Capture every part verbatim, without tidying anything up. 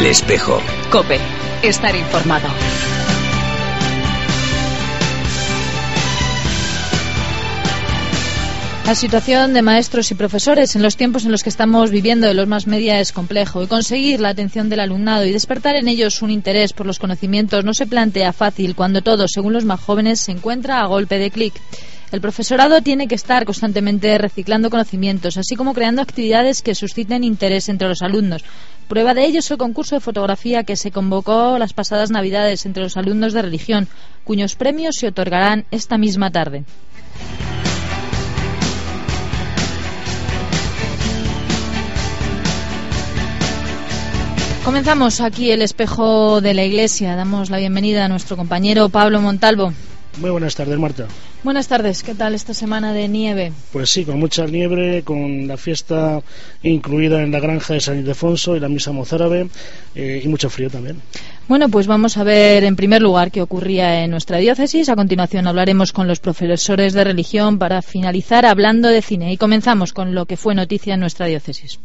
El Espejo. COPE. Estar informado. La situación de maestros y profesores en los tiempos en los que estamos viviendo de los más media es complejo y conseguir la atención del alumnado y despertar en ellos un interés por los conocimientos no se plantea fácil cuando todo, según los más jóvenes, se encuentra a golpe de clic. El profesorado tiene que estar constantemente reciclando conocimientos, así como creando actividades que susciten interés entre los alumnos. Prueba de ello es el concurso de fotografía que se convocó las pasadas Navidades entre los alumnos de religión, cuyos premios se otorgarán esta misma tarde. Comenzamos aquí el Espejo de la Iglesia. Damos la bienvenida a nuestro compañero Pablo Montalvo. Muy buenas tardes, Marta. Buenas tardes. ¿Qué tal esta semana de nieve? Pues sí, con mucha nieve, con la fiesta incluida en la granja de San Ildefonso y la misa mozárabe, eh, y mucho frío también. Bueno, pues vamos a ver en primer lugar qué ocurría en nuestra diócesis. A continuación hablaremos con los profesores de religión para finalizar hablando de cine. Y comenzamos con lo que fue noticia en nuestra diócesis.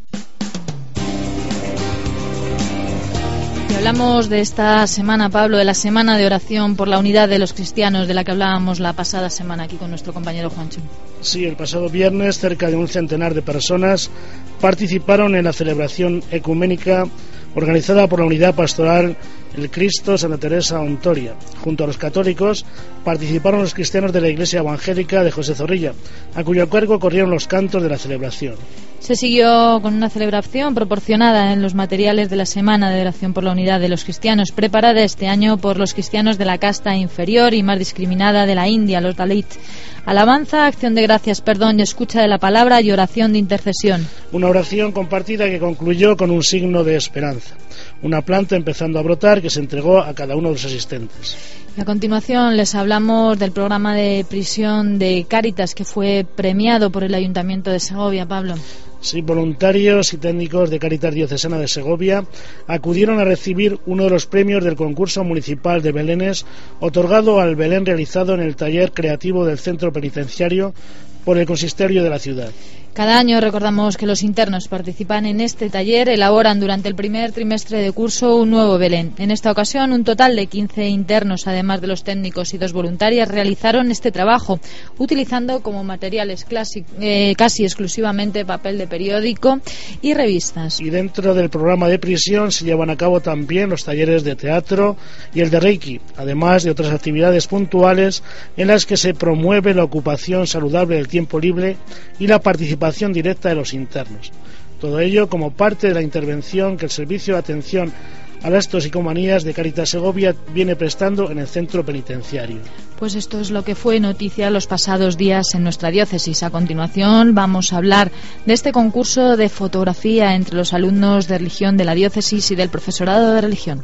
Y hablamos de esta semana, Pablo, de la semana de oración por la unidad de los cristianos, de la que hablábamos la pasada semana aquí con nuestro compañero Juancho. Sí, el pasado viernes cerca de un centenar de personas participaron en la celebración ecuménica organizada por la Unidad Pastoral El Cristo Santa Teresa Ontoria. Junto a los católicos participaron los cristianos de la Iglesia Evangélica de José Zorrilla, a cuyo cargo corrieron los cantos de la celebración. Se siguió con una celebración proporcionada en los materiales de la Semana de Oración por la Unidad de los Cristianos, preparada este año por los cristianos de la casta inferior y más discriminada de la India, los Dalit. Alabanza, acción de gracias, perdón y escucha de la palabra y oración de intercesión. Una oración compartida que concluyó con un signo de esperanza. Una planta empezando a brotar que se entregó a cada uno de los asistentes. Y a continuación les hablamos del programa de prisión de Cáritas que fue premiado por el Ayuntamiento de Segovia, Pablo. Sí, voluntarios y técnicos de Cáritas Diocesana de Segovia acudieron a recibir uno de los premios del concurso municipal de Belenes, otorgado al Belén realizado en el taller creativo del centro penitenciario por el consistorio de la ciudad. Cada año recordamos que los internos participan en este taller, elaboran durante el primer trimestre de curso un nuevo Belén. En esta ocasión, un total de quince internos, además de los técnicos y dos voluntarias, realizaron este trabajo, utilizando como materiales clasi- eh, casi exclusivamente papel de periódico y revistas. Y dentro del programa de prisión se llevan a cabo también los talleres de teatro y el de Reiki, además de otras actividades puntuales en las que se promueve la ocupación saludable del tiempo libre y la participación directa de los internos. Todo ello como parte de la intervención que el Servicio de Atención a las Toxicomanías de Cáritas Segovia viene prestando en el centro penitenciario. Pues esto es lo que fue noticia los pasados días en nuestra diócesis. A continuación vamos a hablar de este concurso de fotografía entre los alumnos de religión de la diócesis y del profesorado de religión.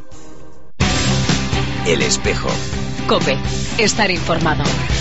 El Espejo. COPE. Estar informado.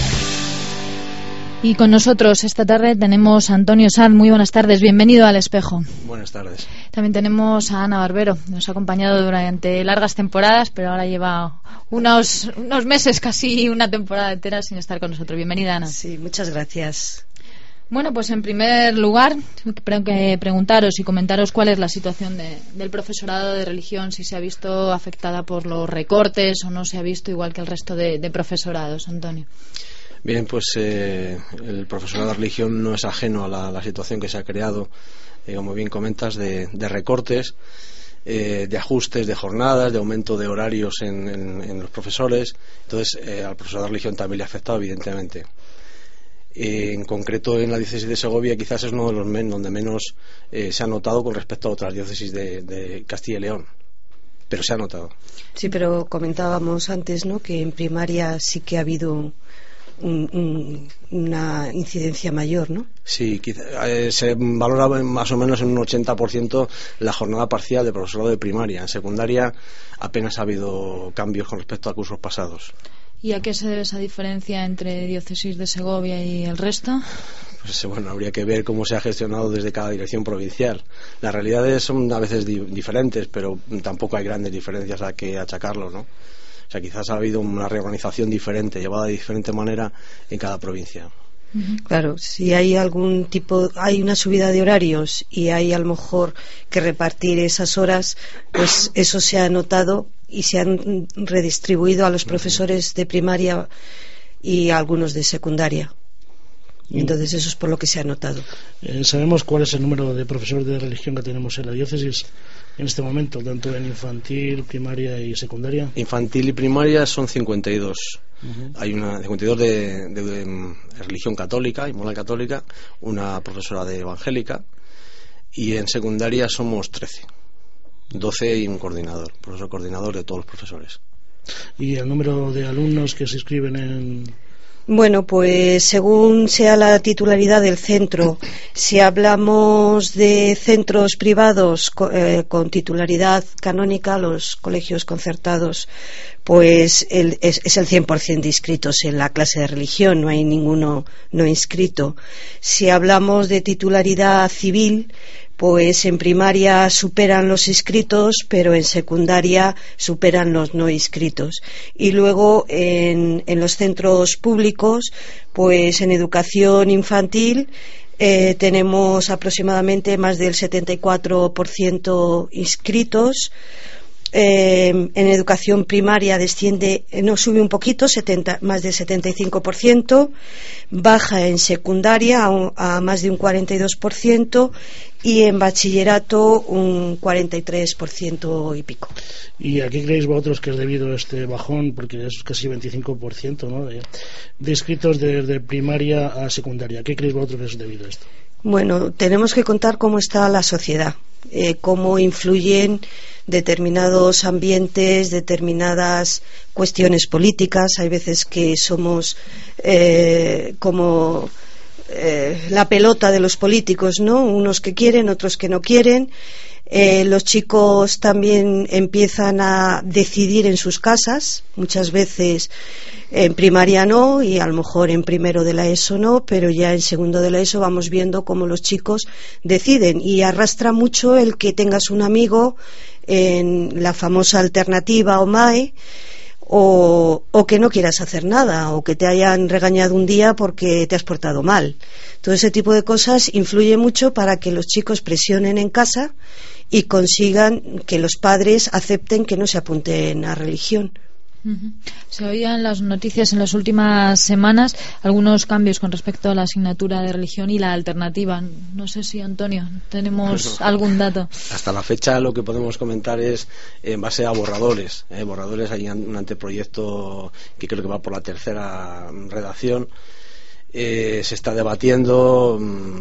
Y con nosotros esta tarde tenemos a Antonio Sanz. Muy buenas tardes, bienvenido al Espejo. Buenas tardes. También tenemos a Ana Barbero. Nos ha acompañado durante largas temporadas, pero ahora lleva unos, unos meses, casi una temporada entera sin estar con nosotros. Bienvenida, Ana. Sí, muchas gracias. Bueno, pues en primer lugar, creo que preguntaros y comentaros cuál es la situación de, del profesorado de religión, si se ha visto afectada por los recortes o no se ha visto igual que el resto de, de profesorados, Antonio. Bien, pues eh, el profesorado de religión no es ajeno a la, la situación que se ha creado, eh, como bien comentas, de, de recortes, eh, de ajustes de jornadas, de aumento de horarios en, en, en los profesores. Entonces, eh, al profesorado de religión también le ha afectado, evidentemente. Eh, en concreto, en la diócesis de Segovia, quizás es uno de los men, donde menos eh, se ha notado con respecto a otras diócesis de, de Castilla y León. Pero se ha notado. Sí, pero comentábamos antes, ¿no?, que en primaria sí que ha habido Un, un, una incidencia mayor, ¿no? Sí, quizá, eh, se valora más o menos en un ochenta por ciento la jornada parcial de profesorado de primaria. En secundaria apenas ha habido cambios con respecto a cursos pasados. ¿Y a qué se debe esa diferencia entre diócesis de Segovia y el resto? Pues bueno, habría que ver cómo se ha gestionado desde cada dirección provincial. Las realidades son a veces di- diferentes, pero tampoco hay grandes diferencias a que achacarlo, ¿no? O sea, quizás ha habido una reorganización diferente, llevada de diferente manera en cada provincia. Claro, si hay algún tipo, hay una subida de horarios y hay a lo mejor que repartir esas horas, pues eso se ha notado y se han redistribuido a los profesores de primaria y a algunos de secundaria. Entonces eso es por lo que se ha notado. Eh, ¿Sabemos cuál es el número de profesores de religión que tenemos en la diócesis en este momento, tanto en infantil, primaria y secundaria? Infantil y primaria son cincuenta y dos. Uh-huh. Hay una cincuenta y dos de, de, de, de religión católica y moral católica, una profesora de evangélica, y en secundaria somos trece, doce y un coordinador, profesor coordinador de todos los profesores. ¿Y el número de alumnos que se inscriben en...? Bueno, pues según sea la titularidad del centro, si hablamos de centros privados eh, con titularidad canónica, los colegios concertados, pues el, es, es el cien por ciento de inscritos en la clase de religión, no hay ninguno no inscrito. Si hablamos de titularidad civil, pues en primaria superan los inscritos, pero en secundaria superan los no inscritos. Y luego en, en los centros públicos, pues en educación infantil eh, tenemos aproximadamente más del setenta y cuatro por ciento inscritos. Eh, en educación primaria desciende, no sube un poquito, setenta, más del setenta y cinco por ciento, baja en secundaria a, a más de un cuarenta y dos por ciento y en bachillerato un cuarenta y tres por ciento y pico. ¿Y a qué creéis vosotros que es debido a este bajón? Porque es casi veinticinco por ciento, ¿no?, de, de inscritos desde primaria a secundaria. ¿A qué creéis vosotros que es debido a esto? Bueno, tenemos que contar cómo está la sociedad, eh, cómo influyen determinados ambientes, determinadas cuestiones políticas. Hay veces que somos eh, como eh, la pelota de los políticos, ¿no? Unos que quieren, otros que no quieren. Eh, los chicos también empiezan a decidir en sus casas, muchas veces en primaria no, y a lo mejor en primero de la ESO no, pero ya en segundo de la ESO vamos viendo cómo los chicos deciden, y arrastra mucho el que tengas un amigo en la famosa alternativa o M A E, o, o que no quieras hacer nada, o que te hayan regañado un día porque te has portado mal. Todo ese tipo de cosas influye mucho para que los chicos presionen en casa y consigan que los padres acepten que no se apunten a religión. Uh-huh. Se oían las noticias en las últimas semanas algunos cambios con respecto a la asignatura de religión y la alternativa. No sé si, Antonio, tenemos no, algún dato. Hasta la fecha lo que podemos comentar es en base a borradores. ¿eh? Borradores, hay un anteproyecto que creo que va por la tercera redacción. Eh, se está debatiendo.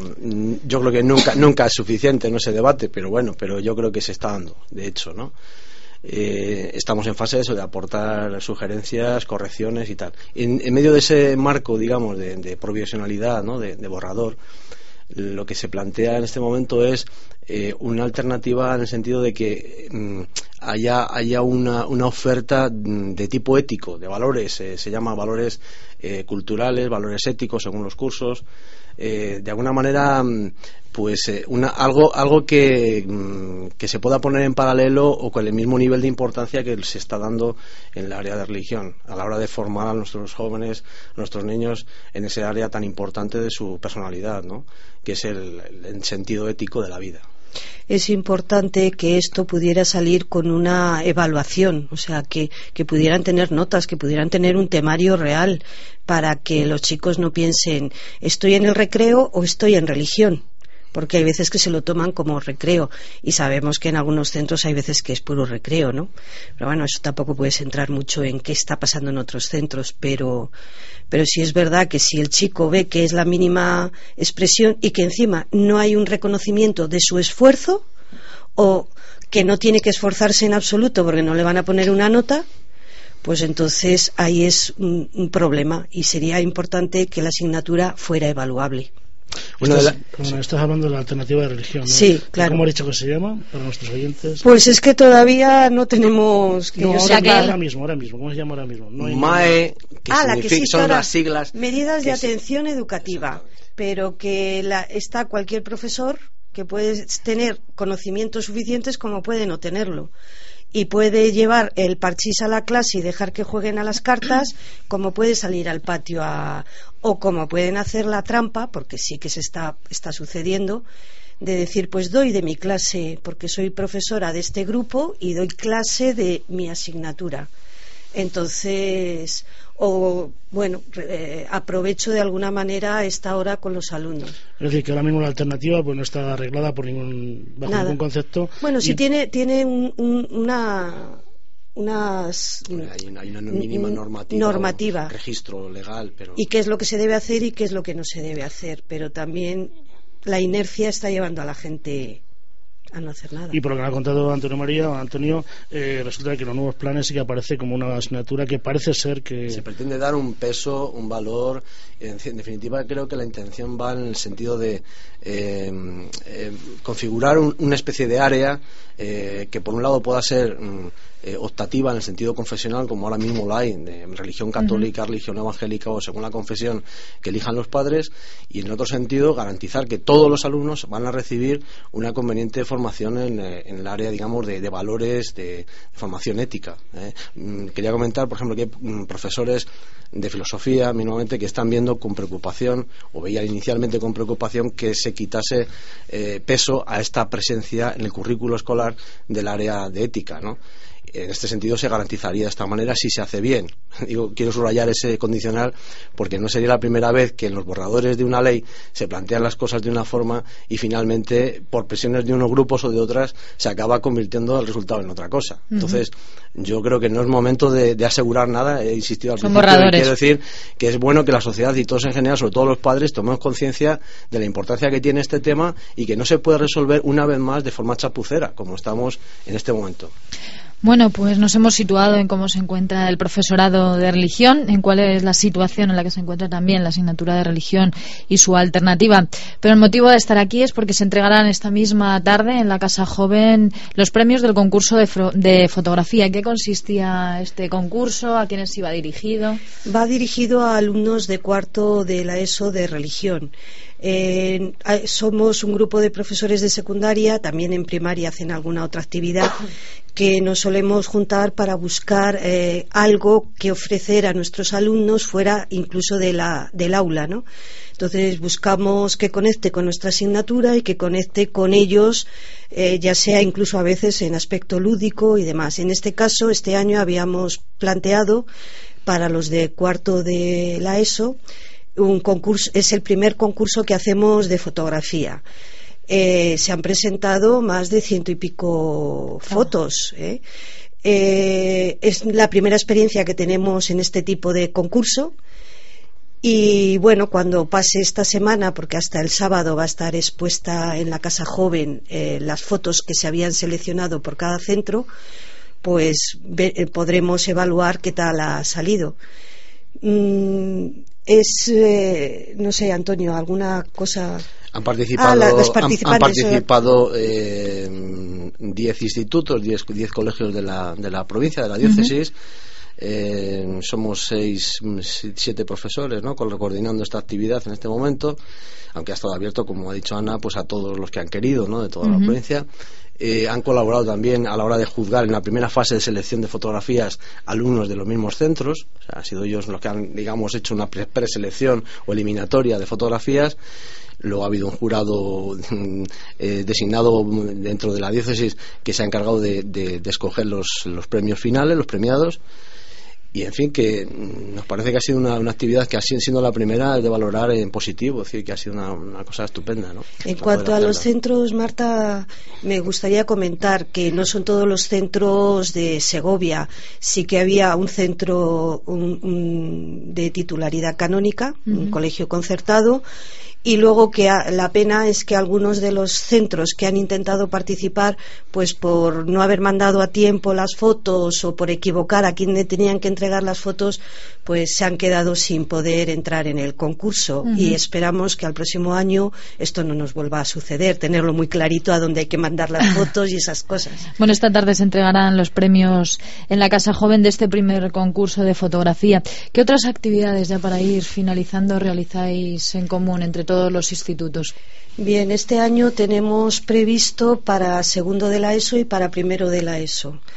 Yo creo que nunca nunca es suficiente, no se debate, pero bueno, pero yo creo que se está dando, de hecho, ¿no? Eh, estamos en fase de eso, de aportar sugerencias, correcciones y tal. En, en medio de ese marco, digamos, de, de provisionalidad, ¿no?, de, de borrador, lo que se plantea en este momento es eh, una alternativa en el sentido de que mm, haya, haya una, una oferta de tipo ético, de valores, eh, se llama valores eh, culturales, valores éticos según los cursos. Eh, de alguna manera, pues eh, una, algo algo que, que se pueda poner en paralelo o con el mismo nivel de importancia que se está dando en el área de religión a la hora de formar a nuestros jóvenes, a nuestros niños en ese área tan importante de su personalidad, ¿no?, que es el, el sentido ético de la vida. Es importante que esto pudiera salir con una evaluación, o sea, que, que pudieran tener notas, que pudieran tener un temario real, para que los chicos no piensen estoy en el recreo o estoy en religión, porque hay veces que se lo toman como recreo, y sabemos que en algunos centros hay veces que es puro recreo, ¿no? Pero bueno, eso tampoco puedes entrar mucho en qué está pasando en otros centros, pero, pero sí es verdad que si el chico ve que es la mínima expresión y que encima no hay un reconocimiento de su esfuerzo, o que no tiene que esforzarse en absoluto porque no le van a poner una nota, pues entonces ahí es un, un problema, y sería importante que la asignatura fuera evaluable. Una estás, la... bueno, estás hablando de la alternativa de religión, ¿no? Sí, claro. ¿Cómo has dicho que se llama para nuestros oyentes? Pues es que todavía no tenemos que no, yo ahora, que... ahora mismo, ahora mismo, ¿cómo se llama ahora mismo? No hay M A E, que, ah, la que sí, son las siglas. Medidas de se... atención educativa, pero que la, está cualquier profesor que puede tener conocimientos suficientes como puede no tenerlo. y puede llevar el parchís a la clase y dejar que jueguen a las cartas, como puede salir al patio a, o como pueden hacer la trampa, porque sí que se está, está sucediendo, de decir, pues doy de mi clase porque soy profesora de este grupo y doy clase de mi asignatura. Entonces, o bueno, eh, aprovecho de alguna manera esta hora con los alumnos. Es decir, que ahora mismo la alternativa pues no está arreglada por ningún, bajo Nada. ningún concepto. Bueno, y... si tiene, tiene un, un, una... unas hay una, hay una mínima normativa, normativa. registro legal, pero... y qué es lo que se debe hacer y qué es lo que no se debe hacer, pero también la inercia está llevando a la gente a no hacer nada. Y por lo que me ha contado Antonio María, Antonio, eh, resulta que los nuevos planes sí que aparece como una asignatura que parece ser que... Se pretende dar un peso, un valor. En, en definitiva, creo que la intención va en el sentido de eh, eh, configurar un, una especie de área eh, que por un lado pueda ser mm, eh, optativa en el sentido confesional, como ahora mismo lo hay, de religión católica, uh-huh. religión evangélica o según la confesión que elijan los padres, y en otro sentido garantizar que todos los alumnos van a recibir una conveniente formación en, en el área, digamos, de, de valores, de, de formación ética. ¿eh? Mm, quería comentar, por ejemplo, que hay mm, profesores de filosofía mínimamente que están viendo con preocupación, o veían inicialmente con preocupación, que se quitase eh, peso a esta presencia en el currículo escolar del área de ética, ¿no? En este sentido se garantizaría de esta manera si se hace bien. Digo, quiero subrayar ese condicional porque no sería la primera vez que en los borradores de una ley se plantean las cosas de una forma y finalmente por presiones de unos grupos o de otras se acaba convirtiendo el resultado en otra cosa. Uh-huh. Entonces yo creo que no es momento de, de asegurar nada. He insistido al Son principio borradores. Y quiero decir que es bueno que la sociedad y todos en general, sobre todo los padres, tomemos conciencia de la importancia que tiene este tema y que no se puede resolver una vez más de forma chapucera como estamos en este momento. Bueno, pues nos hemos situado en cómo se encuentra el profesorado de religión, en cuál es la situación en la que se encuentra también la asignatura de religión y su alternativa. Pero el motivo de estar aquí es porque se entregarán esta misma tarde en la Casa Joven los premios del concurso de, fro- de fotografía. ¿En qué consistía este concurso? ¿A quiénes iba dirigido? Va dirigido a alumnos de cuarto de la ESO de religión. Eh, somos un grupo de profesores de secundaria, también en primaria hacen alguna otra actividad, que nos solemos juntar para buscar eh, algo que ofrecer a nuestros alumnos fuera incluso de la, del aula, ¿no? Entonces buscamos que conecte con nuestra asignatura y que conecte con ellos, eh, ya sea incluso a veces en aspecto lúdico y demás. En este caso, este año habíamos planteado para los de cuarto de la ESO un concurso, es el primer concurso que hacemos de fotografía. Eh, se han presentado más de ciento y pico fotos. ¿eh? Eh, es la primera experiencia que tenemos en este tipo de concurso. Y bueno, cuando pase esta semana, porque hasta el sábado va a estar expuesta en la Casa Joven eh, las fotos que se habían seleccionado por cada centro, pues ve, eh, podremos evaluar qué tal ha salido. Mm, es, eh, no sé, Antonio, ¿alguna cosa? Han participado, ah, la, han, han participado diez eh, institutos, diez colegios de la, de la provincia, de la diócesis. Uh-huh. Eh, somos seis, siete profesores, ¿no? coordinando esta actividad en este momento, aunque ha estado abierto, como ha dicho Ana, pues a todos los que han querido, ¿no? de toda uh-huh. la provincia. Eh, han colaborado también a la hora de juzgar en la primera fase de selección de fotografías alumnos de los mismos centros. O sea, han sido ellos los que han, digamos, hecho una preselección o eliminatoria de fotografías. Luego ha habido un jurado eh, designado dentro de la diócesis que se ha encargado de, de, de escoger los, los premios finales, los premiados. Y en fin, que nos parece que ha sido una, una actividad que ha sido la primera de valorar en positivo, es decir, que ha sido una, una cosa estupenda, ¿no? En cuanto a los centros, Marta, me gustaría comentar que no son todos los centros de Segovia. Sí que había un centro un, un, de titularidad canónica, uh-huh. un colegio concertado. Y luego que a, la pena es que algunos de los centros que han intentado participar, pues por no haber mandado a tiempo las fotos o por equivocar a quien le tenían que entregar las fotos, pues se han quedado sin poder entrar en el concurso. Uh-huh. Y esperamos que al próximo año esto no nos vuelva a suceder, tenerlo muy clarito a dónde hay que mandar las fotos y esas cosas. Bueno, esta tarde se entregarán los premios en la Casa Joven de este primer concurso de fotografía. ¿Qué otras actividades, ya para ir finalizando, realizáis en común entre todos todos los institutos? Bien, este año tenemos previsto para segundo de la ESO y para primero de la ESO.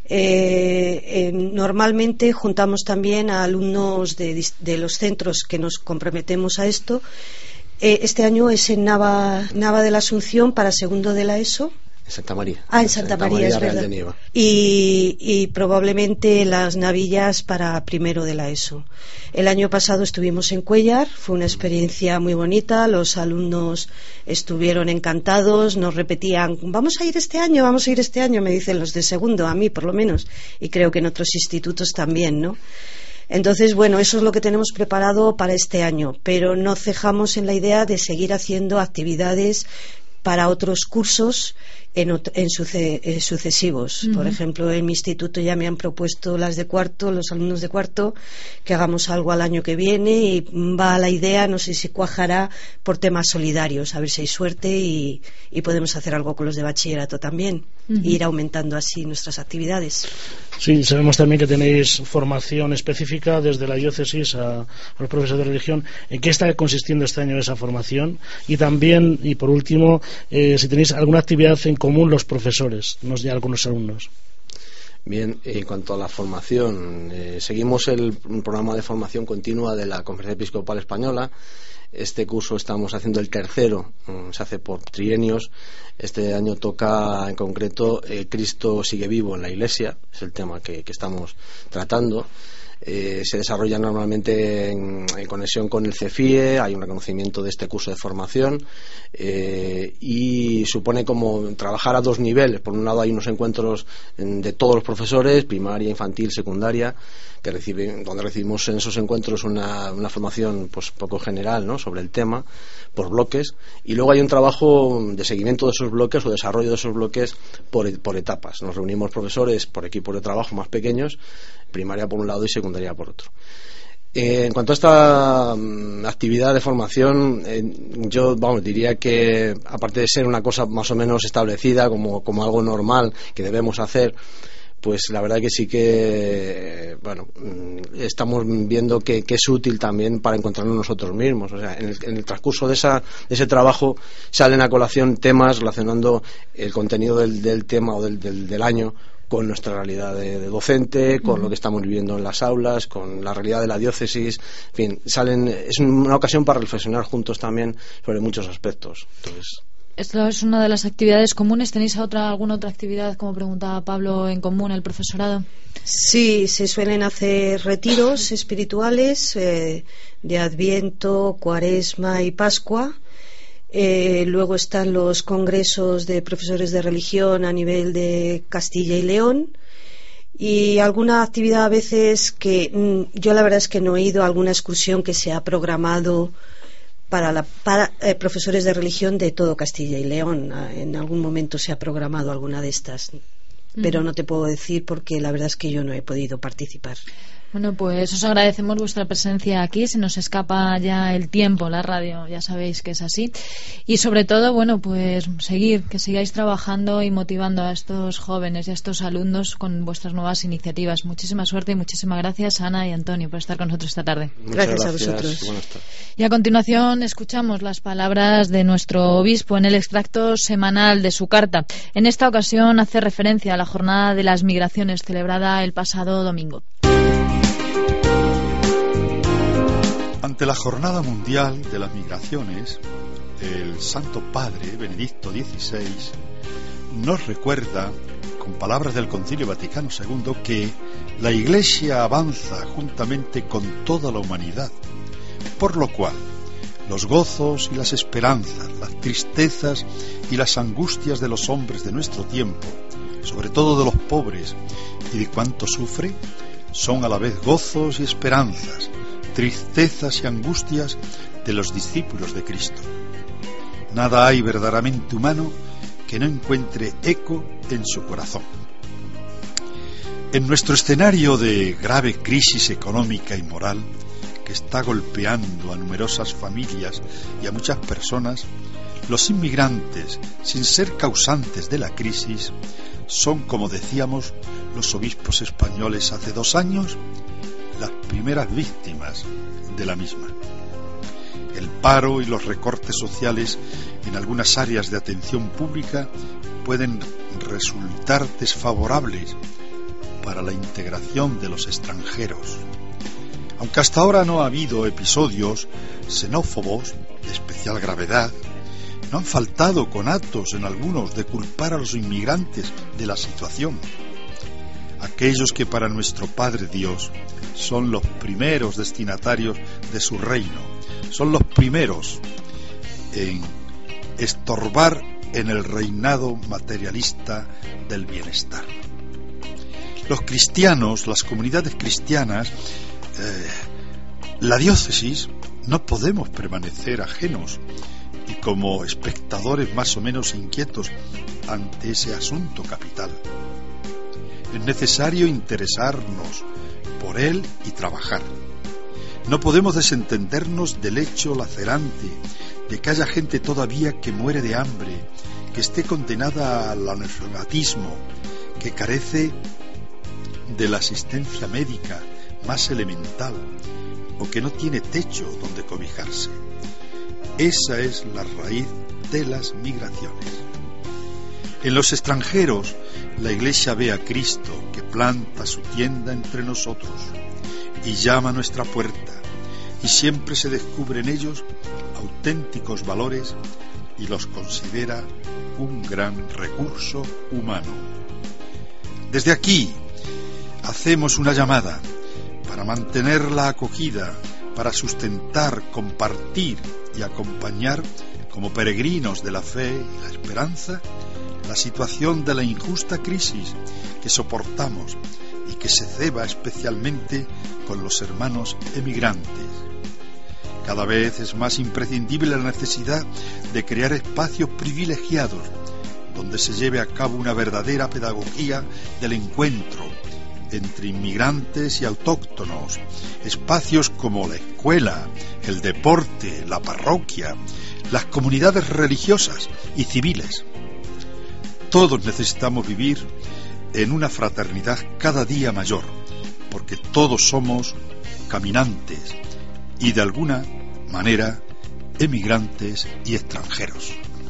Eh, eh, normalmente juntamos también a alumnos de, de los centros que nos comprometemos a esto. Eh, este año es en Nava, Nava de la Asunción para segundo de la ESO. En Santa María. Ah, en Santa, Santa María, María, es Real verdad. de Nieva. Y, y probablemente las navillas para primero de la ESO. El año pasado estuvimos en Cuéllar, fue una experiencia muy bonita, los alumnos estuvieron encantados, nos repetían, vamos a ir este año, vamos a ir este año, me dicen los de segundo, a mí por lo menos, y creo que en otros institutos también, ¿no? Entonces, bueno, eso es lo que tenemos preparado para este año, pero no cejamos en la idea de seguir haciendo actividades para otros cursos en, en, suce, en sucesivos. Uh-huh. Por ejemplo, en mi instituto ya me han propuesto las de cuarto, los alumnos de cuarto, que hagamos algo al año que viene, y va la idea, no sé si cuajará, por temas solidarios, a ver si hay suerte y, y podemos hacer algo con los de bachillerato también, uh-huh. e ir aumentando así nuestras actividades. Sí, sabemos también que tenéis formación específica desde la diócesis a, a los profesores de religión. ¿En qué está consistiendo este año esa formación? Y también, y por último, eh, si tenéis alguna actividad en común los profesores, no ya algunos alumnos. Bien, en cuanto a la formación, eh, seguimos el programa de formación continua de la Conferencia Episcopal Española. Este curso estamos haciendo el tercero, se hace por trienios. Este año toca en concreto eh, Cristo sigue vivo en la Iglesia, es el tema que, que estamos tratando. Eh, se desarrolla normalmente en, en conexión con el CEFIE, hay un reconocimiento de este curso de formación eh, y supone como trabajar a dos niveles. Por un lado hay unos encuentros de todos los profesores, primaria, infantil, secundaria, que reciben, donde recibimos en esos encuentros una, una formación pues poco general, ¿no?, sobre el tema, por bloques, y luego hay un trabajo de seguimiento de esos bloques o desarrollo de esos bloques por, por etapas. Nos reunimos profesores por equipos de trabajo más pequeños, primaria por un lado y secundaria por otro. Eh, en cuanto a esta um, actividad de formación, eh, yo vamos, diría que, aparte de ser una cosa más o menos establecida como, como algo normal que debemos hacer, pues la verdad que sí que eh, bueno, estamos viendo que, que es útil también para encontrarnos nosotros mismos. O sea, en el, en el transcurso de, esa, de ese trabajo salen a colación temas relacionando el contenido del, del tema o del, del, del año con nuestra realidad de, de docente, con lo que estamos viviendo en las aulas, con la realidad de la diócesis. En fin, salen, es una ocasión para reflexionar juntos también sobre muchos aspectos. Entonces, esto es una de las actividades comunes. ¿Tenéis otra, alguna otra actividad, como preguntaba Pablo, en común el profesorado? Sí, se suelen hacer retiros espirituales eh, de Adviento, Cuaresma y Pascua. Eh, luego están los congresos de profesores de religión a nivel de Castilla y León, y alguna actividad a veces que mm, yo la verdad es que no he ido a alguna excursión que se ha programado para, la, para eh, profesores de religión de todo Castilla y León. En algún momento se ha programado alguna de estas, pero no te puedo decir porque la verdad es que yo no he podido participar. Bueno, pues os agradecemos vuestra presencia aquí. Se nos escapa ya el tiempo, la radio, ya sabéis que es así. Y sobre todo, bueno, pues seguir, que sigáis trabajando y motivando a estos jóvenes y a estos alumnos con vuestras nuevas iniciativas. Muchísima suerte y muchísimas gracias, Ana y Antonio, por estar con nosotros esta tarde. Gracias, gracias a vosotros. Y a continuación escuchamos las palabras de nuestro obispo en el extracto semanal de su carta. En esta ocasión hace referencia a la jornada de las migraciones celebrada el pasado domingo. Ante la Jornada Mundial de las Migraciones, el Santo Padre, Benedicto dieciséis, nos recuerda, con palabras del Concilio Vaticano segundo, que la Iglesia avanza juntamente con toda la humanidad, por lo cual los gozos y las esperanzas, las tristezas y las angustias de los hombres de nuestro tiempo, sobre todo de los pobres y de cuanto sufre, son a la vez gozos y esperanzas, tristezas y angustias de los discípulos de Cristo. Nada hay verdaderamente humano que no encuentre eco en su corazón. En nuestro escenario de grave crisis económica y moral que está golpeando a numerosas familias y a muchas personas, los inmigrantes, sin ser causantes de la crisis, son, como decíamos los obispos españoles hace dos años, las primeras víctimas de la misma. El paro y los recortes sociales en algunas áreas de atención pública pueden resultar desfavorables para la integración de los extranjeros. Aunque hasta ahora no ha habido episodios xenófobos de especial gravedad, no han faltado conatos en algunos de culpar a los inmigrantes de la situación. Aquellos que para nuestro Padre Dios son los primeros destinatarios de su reino, son los primeros en estorbar en el reinado materialista del bienestar. Los cristianos, las comunidades cristianas, eh, la diócesis, no podemos permanecer ajenos y como espectadores más o menos inquietos ante ese asunto capital. Es necesario interesarnos por él y trabajar. No podemos desentendernos del hecho lacerante de que haya gente todavía que muere de hambre, que esté condenada al analfabetismo, que carece de la asistencia médica más elemental o que no tiene techo donde cobijarse. Esa es la raíz de las migraciones. En los extranjeros, la Iglesia ve a Cristo que planta su tienda entre nosotros y llama a nuestra puerta, y siempre se descubre en ellos auténticos valores y los considera un gran recurso humano. Desde aquí hacemos una llamada para mantener la acogida, para sustentar, compartir y acompañar como peregrinos de la fe y la esperanza la situación de la injusta crisis que soportamos y que se ceba especialmente con los hermanos emigrantes. Cada vez es más imprescindible la necesidad de crear espacios privilegiados donde se lleve a cabo una verdadera pedagogía del encuentro entre inmigrantes y autóctonos, espacios como la escuela, el deporte, la parroquia, las comunidades religiosas y civiles. Todos necesitamos vivir en una fraternidad cada día mayor, porque todos somos caminantes y de alguna manera emigrantes y extranjeros.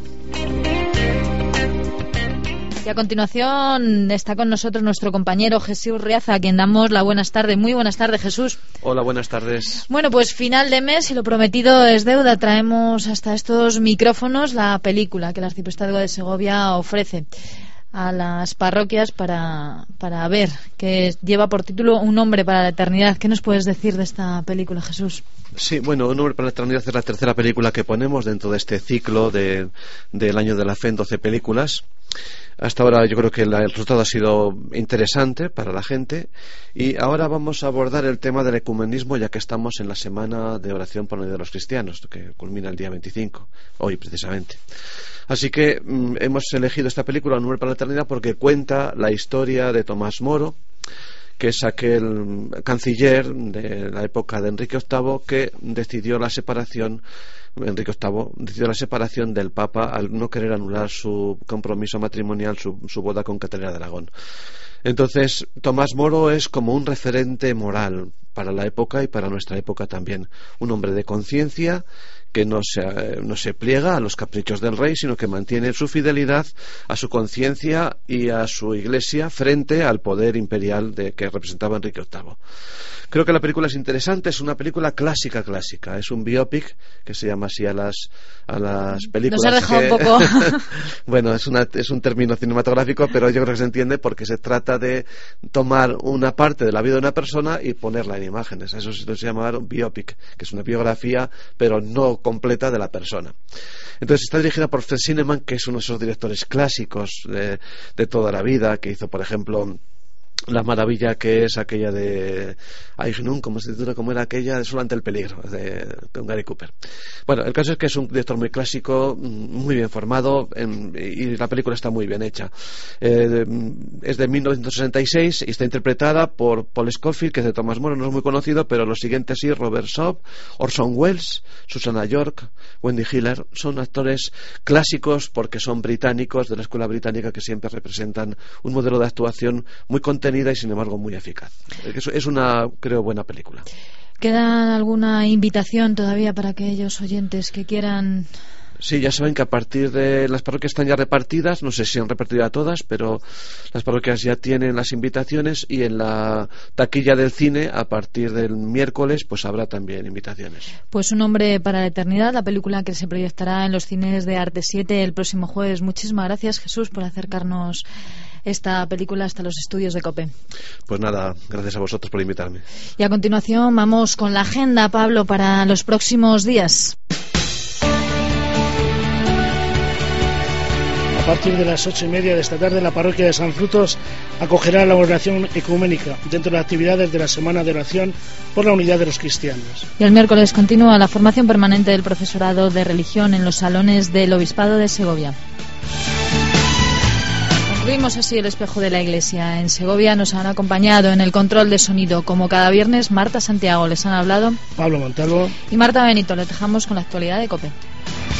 Y a continuación está con nosotros nuestro compañero Jesús Riaza, a quien damos la buenas tardes. Muy buenas tardes, Jesús. Hola, buenas tardes. Bueno, pues final de mes y lo prometido es deuda. Traemos hasta estos micrófonos la película que el Arciprestazgo de Segovia ofrece a las parroquias para, para ver, que lleva por título Un hombre para la eternidad. ¿Qué nos puedes decir de esta película, Jesús? Sí, bueno, Un hombre para la eternidad es la tercera película que ponemos dentro de este ciclo de, del Año de la Fe en doce películas. Hasta ahora yo creo que la, el resultado ha sido interesante para la gente, y ahora vamos a abordar el tema del ecumenismo, ya que estamos en la semana de oración por la unidad de los cristianos, que culmina el día veinticinco, hoy precisamente. Así que mm, hemos elegido esta película, Un hombre para la eternidad, porque cuenta la historia de Tomás Moro, que es aquel canciller de la época de Enrique octavo que decidió la separación Enrique octavo decidió la separación del Papa al no querer anular su compromiso matrimonial, su, su boda con Catalina de Aragón. Entonces, Tomás Moro es como un referente moral para la época y para nuestra época también. Un hombre de conciencia que no se, no se pliega a los caprichos del rey, sino que mantiene su fidelidad a su conciencia y a su iglesia frente al poder imperial de, que representaba Enrique octavo. Creo que la película es interesante, es una película clásica, clásica. Es un biopic, que se llama así a las, a las películas. Nos ha dejado que... un poco. Bueno, es, una, es un término cinematográfico, pero yo creo que se entiende porque se trata de tomar una parte de la vida de una persona y ponerla en imágenes. Eso se llama un biopic, que es una biografía, pero no completa de la persona. Entonces está dirigida por Fred Zinnemann, que es uno de esos directores clásicos de, de toda la vida, que hizo, por ejemplo, la maravilla que es aquella de Aignun, como se titula, como era aquella de Solo ante el peligro, de, de Gary Cooper. Bueno, el caso es que es un director muy clásico, muy bien formado, en, y la película está muy bien hecha. Eh, es de mil novecientos sesenta y seis y está interpretada por Paul Scofield, que es de Tomás Moro, no es muy conocido, pero los siguientes sí: Robert Shaw, Orson Welles, Susanna York, Wendy Hiller. Son actores clásicos porque son británicos, de la escuela británica, que siempre representan un modelo de actuación muy contenida y sin embargo muy eficaz. Es una, creo, buena película. ¿Queda alguna invitación todavía para aquellos oyentes que quieran Sí, ya saben que a partir de las parroquias están ya repartidas, no sé si han repartido a todas, pero las parroquias ya tienen las invitaciones, y en la taquilla del cine a partir del miércoles pues habrá también invitaciones. Pues Un hombre para la eternidad, la película que se proyectará en los cines de Arte siete el próximo jueves. Muchísimas gracias, Jesús, por acercarnos esta película hasta los estudios de COPE. Pues nada, gracias a vosotros por invitarme. Y a continuación vamos con la agenda, Pablo, para los próximos días. A partir de las ocho y media de esta tarde, la parroquia de San Frutos acogerá la oración ecuménica dentro de las actividades de la Semana de Oración por la Unidad de los Cristianos. Y el miércoles continúa la formación permanente del profesorado de religión en los salones del Obispado de Segovia. Concluimos así el espejo de la Iglesia. En Segovia nos han acompañado en el control de sonido, como cada viernes, Marta Santiago. Les han hablado Pablo Montalvo y Marta Benito. Les dejamos con la actualidad de COPE.